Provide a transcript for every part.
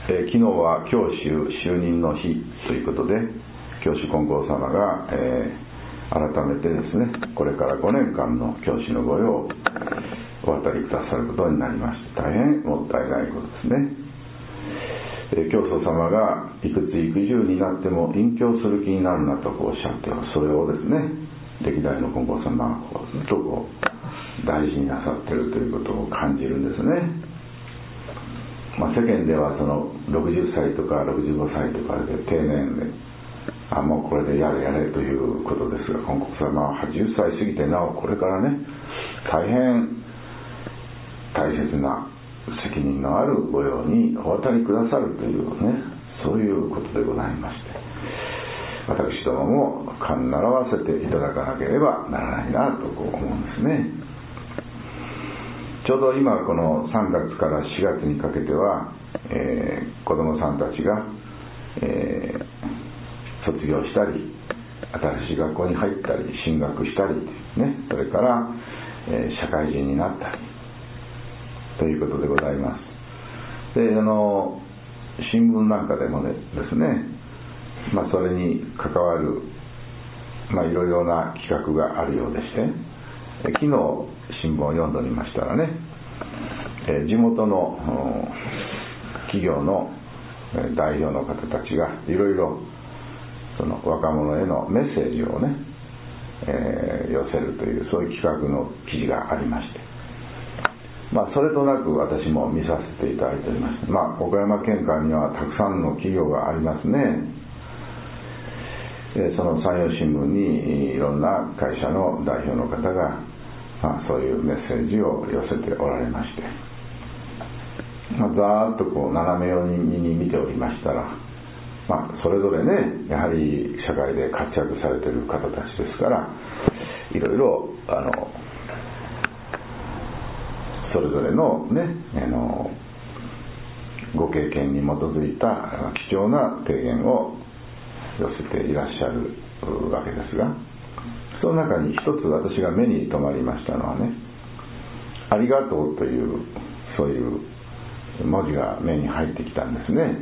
昨日は教師就任の日ということで、教師金光様が、改めてですね、これから5年間の教師の御用をお渡りくださることになりまして、大変もったいないことですね。教祖様がいくつ幾十になっても隠居する気になるなとおっしゃって、それをですね、歴代の金光様がずっと大事になさっているということを感じるんですね。世間ではその60歳とか65歳とかで定年で、もうこれでやれということですが、金光様は80歳過ぎてなおこれからね、大変大切な責任のある御用にお渡りくださるというね、そういうことでございまして、私どもも勘習わせていただかなければならないなと思うんですね。ちょうど今この3月から4月にかけては、子どもさんたちが、卒業したり新しい学校に入ったり進学したり、ね、それから、社会人になったりということでございます。で、新聞なんかでもですね、それに関わるいろいろな企画があるようでして、昨日新聞を読んでおりましたらね、地元の企業の代表の方たちがいろいろその若者へのメッセージをね、寄せるというそういう企画の記事がありまして、それとなく私も見させていただいております。岡山県下にはたくさんの企業がありますね。その山陽新聞にいろんな会社の代表の方が、そういうメッセージを寄せておられまして、ざーっと斜め読みに見ておりましたら、それぞれね、やはり社会で活躍されている方たちですから、いろいろそれぞれのね、ご経験に基づいた貴重な提言を寄せていらっしゃるわけですが、その中に一つ私が目に留まりましたのはね、ありがとうというそういう文字が目に入ってきたんですね。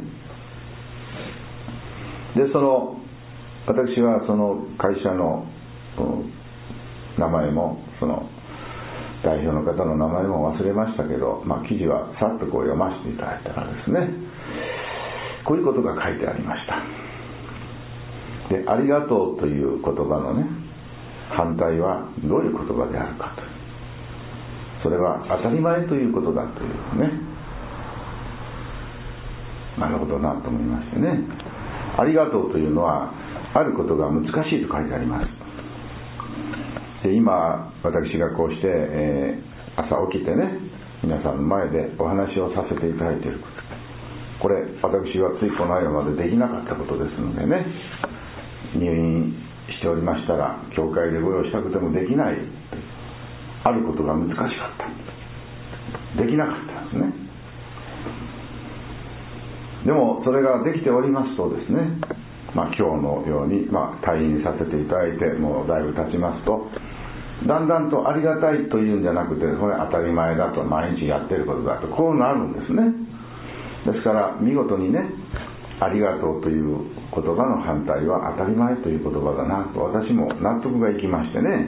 で、私はその会社の名前もその代表の方の名前も忘れましたけど、記事はさっと読ませていただいたらですね、こういうことが書いてありました。で、ありがとうという言葉のね、反対はどういう言葉であるかと、それは当たり前ということだというね、なるほどなと思いましてね。ありがとうというのはあることが難しいと書いてあります。で、今私がこうして、朝起きてね、皆さんの前でお話をさせていただいていること、これ私はついこの間までできなかったことですのでね、入院しておりましたら教会でご用したくてもできない、あることが難しかった、できなかったんですね。でもそれができておりますとですね、今日のように、退院させていただいてもうだいぶ経ちますと、だんだんとありがたいというんじゃなくて、これ当たり前だと、毎日やってることだと、こうなるんですね。ですから見事にね、ありがとうという言葉の反対は当たり前という言葉だなと、私も納得がいきましてね、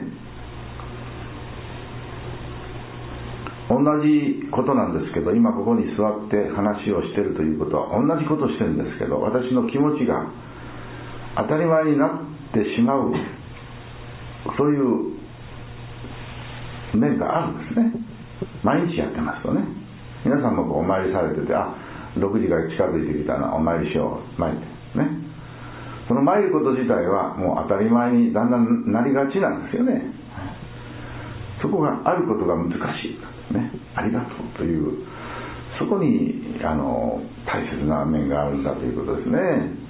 同じことなんですけど、今ここに座って話をしているということは同じことをしてるんですけど、私の気持ちが当たり前になってしまう、そういう面があるんですね。毎日やってますとね、皆さんもお参りされてて、6時が近づいてきたな、お参りしよう、参ってね、その参ること自体はもう当たり前にだんだんなりがちなんですよね。そこがあることが難しい、ね、ありがとうという、そこに大切な面があるんだということですね。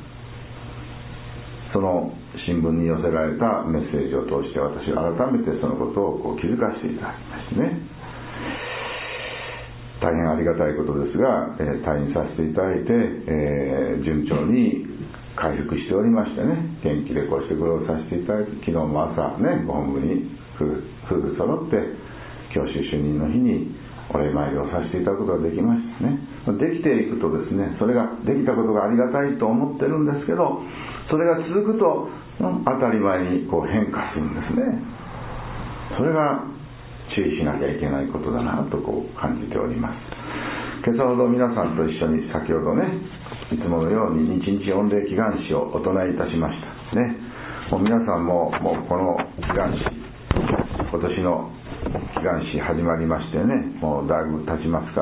その新聞に寄せられたメッセージを通して私は改めてそのことを気づかせていただきましてね、大変ありがたいことですが、退院させていただいて、順調に回復しておりましてね、元気でこうしてご用させていただいて、昨日も朝ね、ご本部に夫婦揃って教師主任の日におお礼参りをさせていただくことができましたね。できていくとですね、それができたことがありがたいと思ってるんですけど、それが続くと当たり前に変化するんですね。それが注意しなきゃいけないことだなと感じております。今朝ほど皆さんと一緒に先ほどね、いつものように日々御礼祈願詩をお唱えいたしましたね。もう皆さんもこの祈願詩、今年の祈願詩始まりましてね、もうだいぶ経ちますから、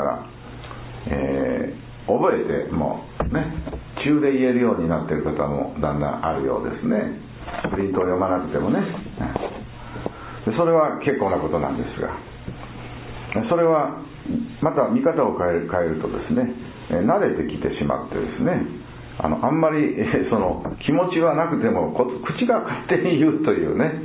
覚えてもうね、中で言えるようになっている方もだんだんあるようですね。プリントを読まなくてもね。それは結構なことなんですが、それはまた見方を変えるとですね、慣れてきてしまってですね、あんまりその気持ちはなくても口が勝手に言うというね、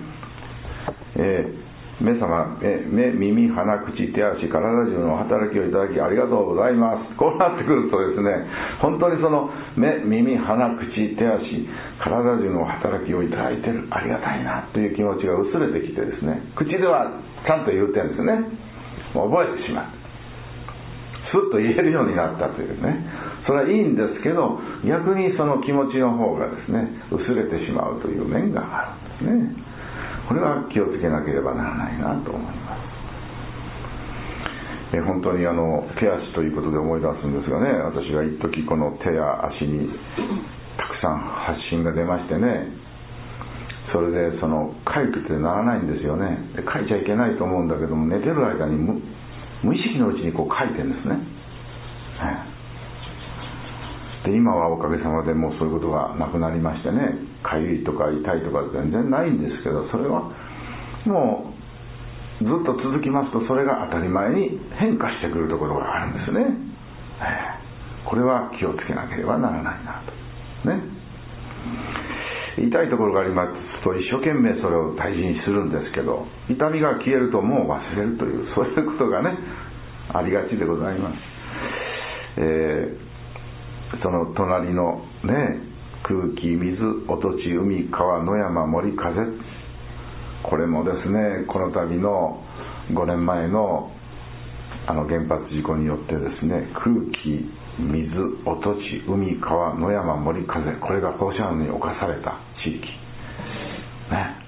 目様、目、耳、鼻、口、手足、体中の働きをいただきありがとうございます。こうなってくるとですね、本当にその目、耳、鼻、口、手足、体中の働きをいただいている、ありがたいなという気持ちが薄れてきてですね、口ではちゃんと言うてるんですね。もう覚えてしまう。スッと言えるようになったというね、それはいいんですけど、逆にその気持ちの方がですね、薄れてしまうという面があるんですね。これは気をつけなければならないなと思います。本当に手足ということで思い出すんですがね、私が一時この手や足にたくさん発疹が出ましてね、それでかゆくてならないんですよね。でかいちゃいけないと思うんだけども、寝てる間に無意識のうちにかいてるんですね。で今はおかげさまでもうそういうことがなくなりましてね、かゆいとか痛いとか全然ないんですけど、それはもうずっと続きますと、それが当たり前に変化してくるところがあるんですね。これは気をつけなければならないなとね。痛いところがありますと一生懸命それを大事にするんですけど、痛みが消えるともう忘れるという、そういうことがねありがちでございます。その隣のね、空気、水、音地、海、川、野山、森、風、これもですね、この度の5年前の原発事故によってですね、空気、水、音地、海、川、野山、森、風、これが放射能に侵された地域ね。